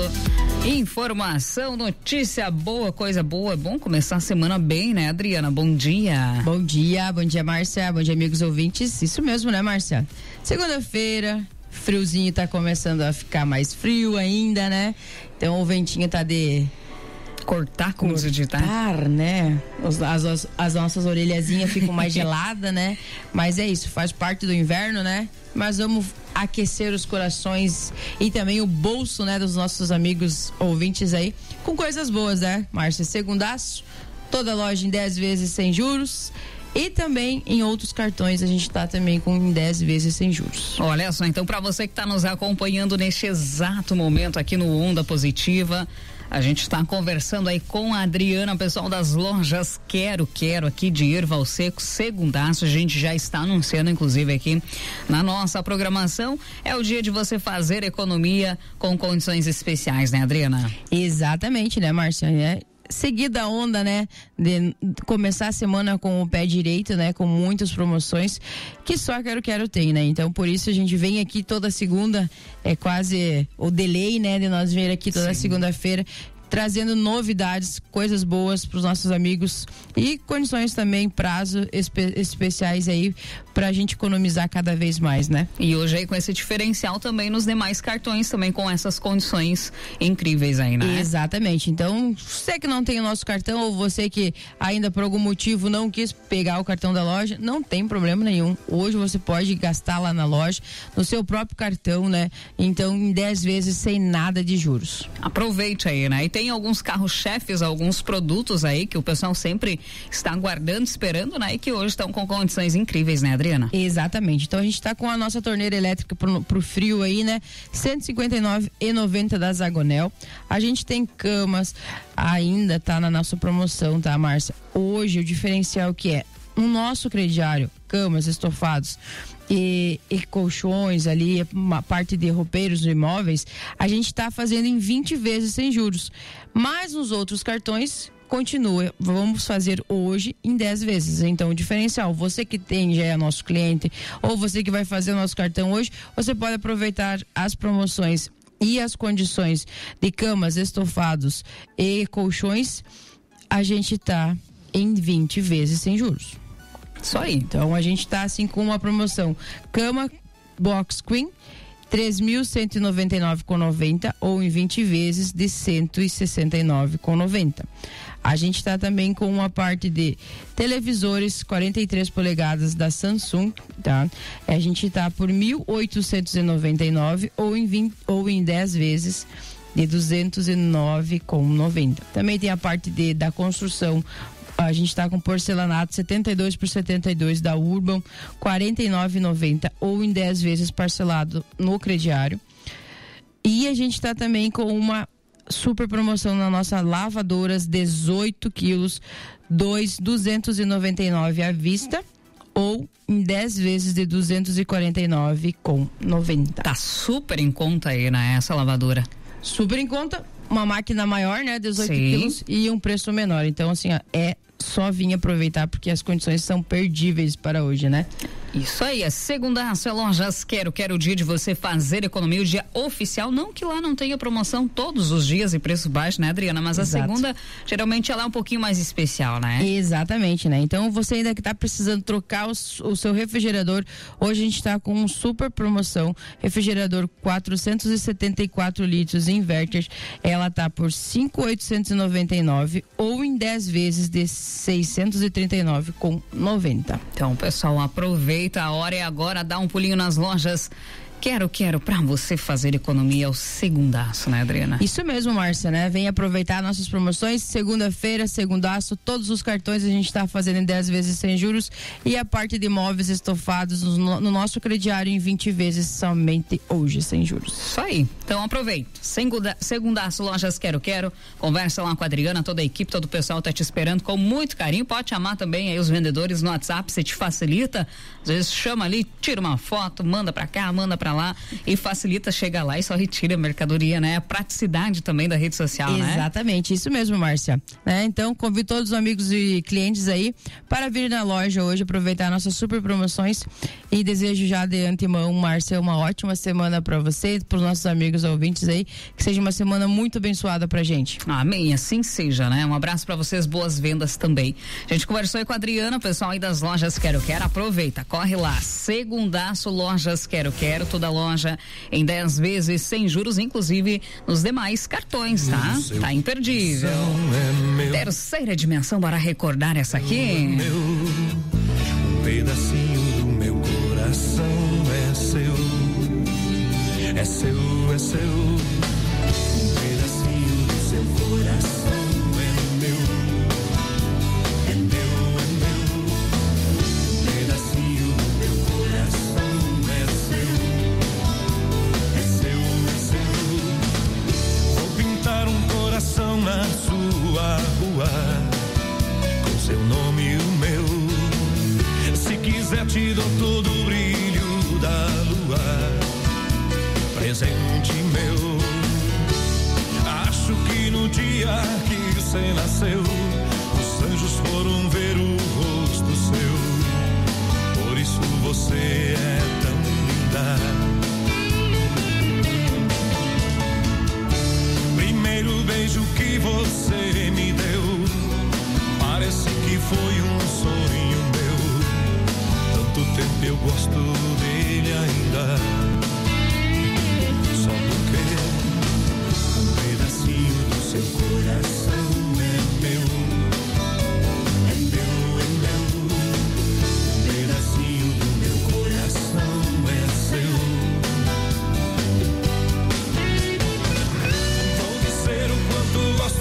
informação, notícia boa, coisa boa. É bom começar a semana bem, né, Adriana? Bom dia. Bom dia, bom dia, Márcia. Bom dia, amigos ouvintes. Isso mesmo, né, Márcia? Segunda-feira, friozinho tá começando a ficar mais frio ainda, né? Então o ventinho tá de cortar, como se diz, tá? né? As, as, as nossas orelhazinhas ficam mais geladas, né? Mas é isso, faz parte do inverno, né? Mas vamos aquecer os corações e também o bolso, né? Dos nossos amigos ouvintes aí, com coisas boas, né, Márcia? Segundaço, toda loja em dez vezes sem juros. E também em outros cartões a gente tá também com dez vezes sem juros. Olha só, então para você que tá nos acompanhando neste exato momento aqui no Onda Positiva, a gente está conversando aí com a Adriana, pessoal das lojas Quero Quero aqui de Erval Seco, segundaço, a gente já está anunciando inclusive aqui na nossa programação, é o dia de você fazer economia com condições especiais, né, Adriana? Exatamente, né, Márcia? É. Seguida a onda, né, de começar a semana com o pé direito, né, com muitas promoções que só Quero Quero tem, né? Então por isso a gente vem aqui toda segunda, é quase o delay, né, de nós vir aqui toda segunda-feira trazendo novidades, coisas boas para os nossos amigos e condições também, prazo espe- especiais aí para a gente economizar cada vez mais, né? E hoje aí com esse diferencial também nos demais cartões, também com essas condições incríveis aí, né? Exatamente. Então, você que não tem o nosso cartão ou você que ainda por algum motivo não quis pegar o cartão da loja, não tem problema nenhum. Hoje você pode gastar lá na loja, no seu próprio cartão, né? Então, em dez vezes sem nada de juros. Aproveite aí, né? E tem tem alguns carros-chefes, alguns produtos aí que o pessoal sempre está aguardando, esperando, né? E que hoje estão com condições incríveis, né, Adriana? Exatamente. Então a gente está com a nossa torneira elétrica pro, pro frio aí, né? cento e cinquenta e nove reais e noventa centavos da Zagonel. A gente tem camas, ainda tá na nossa promoção, tá, Márcia? Hoje o diferencial que é no nosso crediário, camas, estofados e, e colchões ali, uma parte de roupeiros e imóveis, a gente está fazendo em vinte vezes sem juros. Mas nos outros cartões continua, vamos fazer hoje em dez vezes. Então, o diferencial, você que tem, já é nosso cliente, ou você que vai fazer o nosso cartão hoje, você pode aproveitar as promoções e as condições de camas, estofados e colchões. A gente tá em vinte vezes sem juros. Só aí. Então, a gente tá assim com uma promoção. Cama Box Queen, três mil cento e noventa e nove reais e noventa centavos ou em vinte vezes de cento e sessenta e nove reais e noventa centavos. A gente está também com uma parte de televisores quarenta e três polegadas da Samsung, tá? A gente está por mil oitocentos e noventa e nove reais ou em vinte, ou em dez vezes de duzentos e nove reais e noventa centavos. Também tem a parte de da construção. A gente está com porcelanato setenta e dois por setenta e dois da Urban, quarenta e nove reais e noventa centavos ou em dez vezes parcelado no crediário. E a gente está também com uma super promoção na nossa lavadoras, dezoito quilos, dois mil duzentos e noventa e nove reais à vista ou em dez vezes de duzentos e quarenta e nove reais e noventa centavos. Tá super em conta aí, né, essa lavadora? Super em conta, uma máquina maior, né, dezoito quilos e um preço menor. Então, assim, ó, é só vir aproveitar porque as condições são perdíveis para hoje, né? Isso aí, é segundaço, é Lojas Quero, quero o dia de você fazer economia, o dia oficial, não que lá não tenha promoção todos os dias e preço baixo, né, Adriana? Mas Exato. A segunda, geralmente ela é um pouquinho mais especial, né? Exatamente, né? Então você ainda que tá precisando trocar o, o seu refrigerador, hoje a gente tá com um super promoção, refrigerador quatrocentos e setenta e quatro litros inverter, ela tá por cinco mil oitocentos e noventa e nove reais ou em dez vezes de seiscentos e trinta e nove reais e noventa centavos. Então, pessoal, aproveita. A hora é agora, dá um pulinho nas lojas. Quero, quero, pra você fazer economia, é o segundaço, né, Adriana? Isso mesmo, Márcia, né? Vem aproveitar nossas promoções, segunda-feira, segundaço, todos os cartões a gente tá fazendo em dez vezes sem juros e a parte de móveis estofados no, no nosso crediário em vinte vezes somente hoje, sem juros. Isso aí, então aproveita, Segunda, segundaço, lojas Quero, quero, conversa lá com a Adriana, toda a equipe, todo o pessoal tá te esperando com muito carinho, pode chamar também aí os vendedores no WhatsApp, se te facilita, às vezes chama ali, tira uma foto, manda pra cá, manda pra lá e facilita, chega lá e só retira a mercadoria, né? A praticidade também da rede social, né? Exatamente, isso mesmo, Márcia. Né? Então, convido todos os amigos e clientes aí para vir na loja hoje, aproveitar nossas super promoções e desejo já de antemão, Márcia, uma ótima semana para você, para os nossos amigos ouvintes aí, que seja uma semana muito abençoada pra gente. Amém, assim seja, né? Um abraço para vocês, boas vendas também. A gente conversou aí com a Adriana, pessoal aí das lojas Quero Quero, aproveita, corre lá, segundaço, lojas Quero Quero, toda a loja em dez vezes sem juros, inclusive nos demais cartões, tá? Tá imperdível. É terceira dimensão, para recordar essa aqui. É meu, um pedacinho do meu coração é seu, é seu, é seu. Um pedacinho do seu coração é meu, é meu, é meu. Um pedacinho do meu coração é seu, é seu, é seu. Vou pintar um coração na sua rua, com seu nome e o meu. Se quiser te dou todo o brilho da lua, presente meu. Acho que no dia que você nasceu, os anjos foram ver o rosto seu. Por isso você é tão linda. Primeiro beijo que você me deu, parece que foi um sonho meu. Tanto tempo eu gosto dele ainda. Só porque um pedacinho do seu coração é meu, é meu, é meu. Um pedacinho do meu coração é seu. Vou dizer o quanto gosto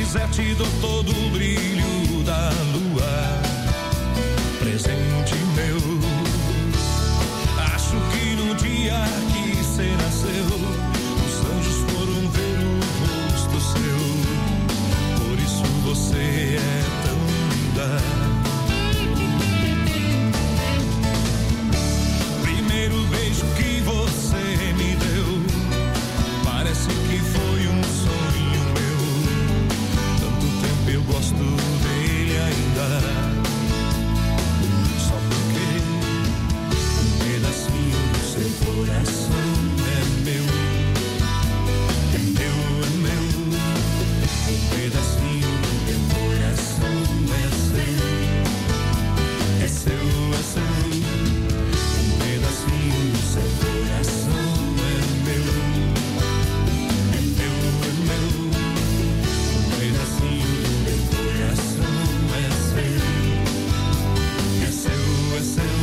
quiser te dou todo o brilho da lua. Presente meu. Acho que no dia que você nasceu, os anjos foram ver o rosto seu. Por isso você é tão linda. Primeiro beijo que você me deu, parece que foi um sonho meu. Tanto tempo eu gosto dele ainda. Só porque um pedacinho do seu coração é meu. É meu, é meu. Um pedacinho do meu coração é seu. É seu, é seu. Um pedacinho do seu coração é meu. É meu, é meu. Um pedacinho do meu coração é seu. É seu, é seu.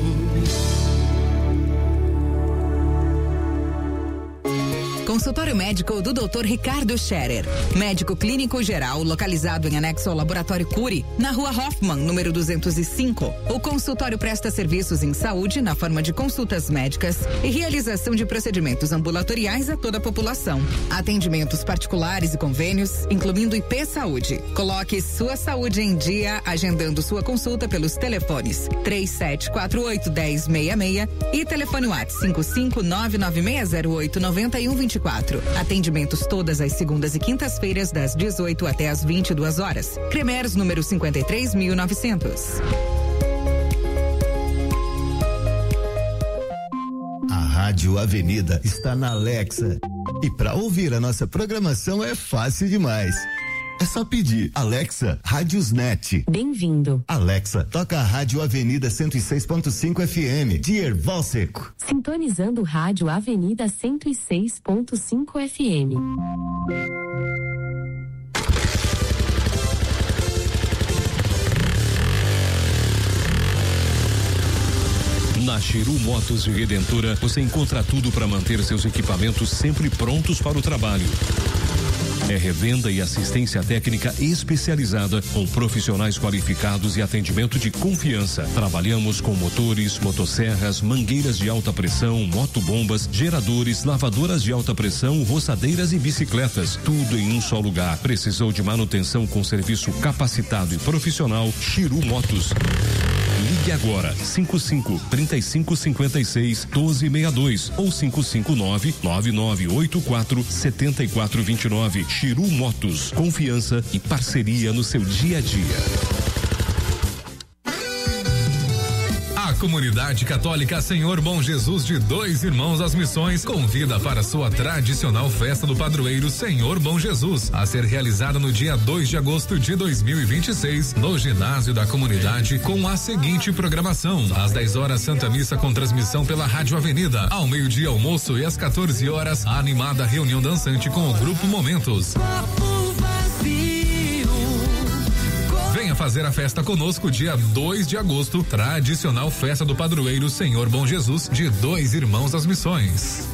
Consultório médico do doutor Ricardo Scherer. Médico clínico geral, localizado em anexo ao Laboratório Cury, na Rua Hoffman, número duzentos e cinco. O consultório presta serviços em saúde na forma de consultas médicas e realização de procedimentos ambulatoriais a toda a população. Atendimentos particulares e convênios, incluindo I P Saúde. Coloque sua saúde em dia, agendando sua consulta pelos telefones três sete quatro oito, um zero seis seis e telefone WhatsApp cinco cinco nove nove seis zero oito nove um dois quatro. Atendimentos todas as segundas e quintas-feiras das dezoito até as vinte e duas horas. Cremers número cinquenta e três mil e novecentos. A Rádio Avenida está na Alexa. E para ouvir a nossa programação é fácil demais. É só pedir, Alexa, Rádiosnet. Bem-vindo. Alexa, toca a Rádio Avenida cento e seis ponto cinco F M, de Erval Seco. Sintonizando Rádio Avenida cento e seis ponto cinco F M. Na Chiru Motos de Redentora, você encontra tudo para manter seus equipamentos sempre prontos para o trabalho. É revenda e assistência técnica especializada com profissionais qualificados e atendimento de confiança. Trabalhamos com motores, motosserras, mangueiras de alta pressão, motobombas, geradores, lavadoras de alta pressão, roçadeiras e bicicletas. Tudo em um só lugar. Precisou de manutenção com serviço capacitado e profissional? Chiru Motos. Ligue agora cinco cinco, três cinco cinco seis, um dois seis dois ou cinco cinco nove, nove nove oito quatro, sete quatro dois nove. Chiru Motos, confiança e parceria no seu dia a dia. A Comunidade Católica Senhor Bom Jesus de Dois Irmãos das Missões convida para sua tradicional festa do padroeiro Senhor Bom Jesus, a ser realizada no dia dois de agosto de dois mil e vinte e seis, no ginásio da comunidade, com a seguinte programação: às dez horas, Santa Missa com transmissão pela Rádio Avenida, ao meio-dia, almoço, e às quatorze horas, a animada reunião dançante com o grupo Momentos. Venha fazer a festa conosco dia dois de agosto, tradicional festa do padroeiro Senhor Bom Jesus de Dois Irmãos das Missões.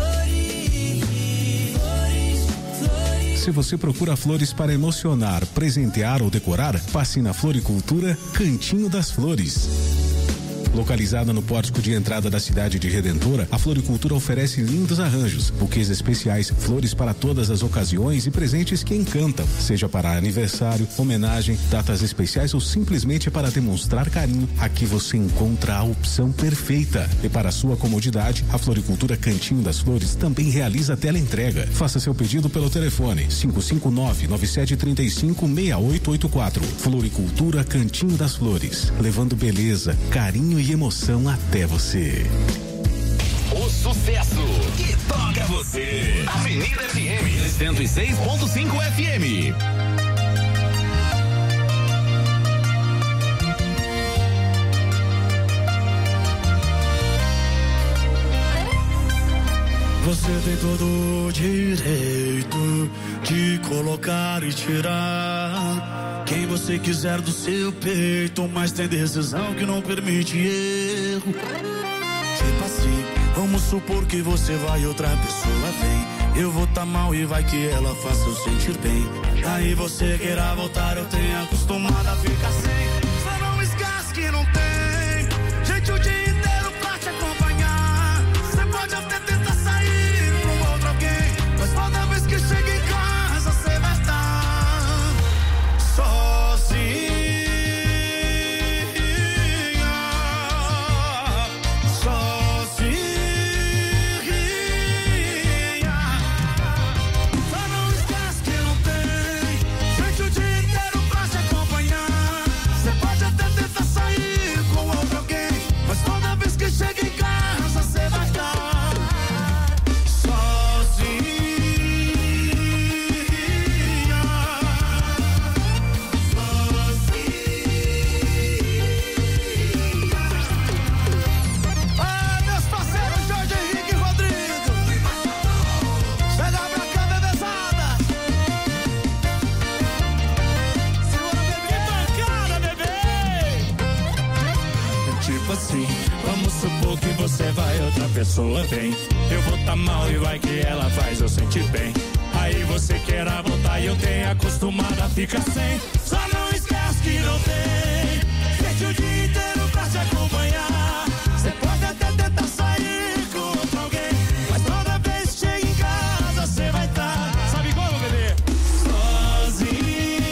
Se você procura flores para emocionar, presentear ou decorar, passe na Floricultura Cantinho das Flores. Localizada no pórtico de entrada da cidade de Redentora, a Floricultura oferece lindos arranjos, buquês especiais, flores para todas as ocasiões e presentes que encantam, seja para aniversário, homenagem, datas especiais ou simplesmente para demonstrar carinho. Aqui você encontra a opção perfeita. E para sua comodidade, a Floricultura Cantinho das Flores também realiza teleentrega. Faça seu pedido pelo telefone cinco cinco nove, nove sete três cinco, seis oito oito quatro. Floricultura Cantinho das Flores, levando beleza, carinho e emoção até você. O sucesso que toca você. Avenida F M cento e seis ponto cinco F M. Você tem todo o direito de colocar e tirar quem você quiser do seu peito, mas tem decisão que não permite erro. Tipo assim, vamos supor que você vai e outra pessoa vem eu vou tá mal e vai que ela faça eu sentir bem. Aí você queira voltar, eu tenho acostumado a ficar sem. Só não esquece que não tem gente o dia inteiro pra te acompanhar. Você pode até tentar sair com outro alguém, mas toda vez que chega em casa você vai estar sozinho. Vamos supor que você vai, outra pessoa vem. Eu vou tá mal e vai que ela faz eu sentir bem. Aí você queira voltar e eu tenho acostumado a ficar sem. Só não esquece que não tem gente o dia inteiro pra te acompanhar. Você pode até tentar sair com outro alguém, mas toda vez que chega em casa você vai estar, tá, sabe como, bebê? Sozinho.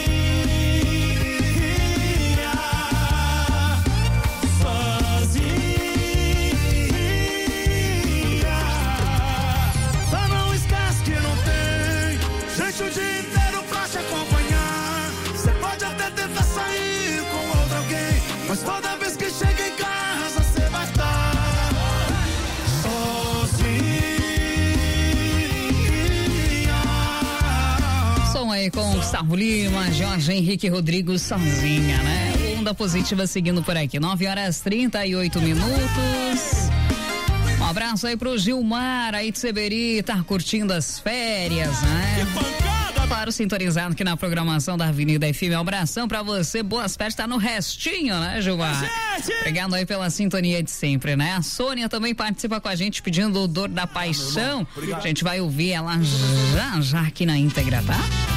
O dia inteiro pra te acompanhar. Você pode até tentar sair com outro alguém, mas toda vez que chega em casa você vai estar sozinha. Som aí com Gustavo Lima, Jorge Henrique Rodrigo, sozinha, né? Onda positiva seguindo por aqui. nove horas trinta e oito minutos. Um abraço aí pro Gilmar aí de Seberi, tá curtindo as férias, né? Claro, sintonizado aqui na programação da Avenida F M. Um abração pra você, boas férias, tá no restinho, né, Gilmar? Obrigado aí pela sintonia de sempre, né? A Sônia também participa com a gente pedindo o Dor da Paixão. A gente vai ouvir ela já, já aqui na íntegra, tá?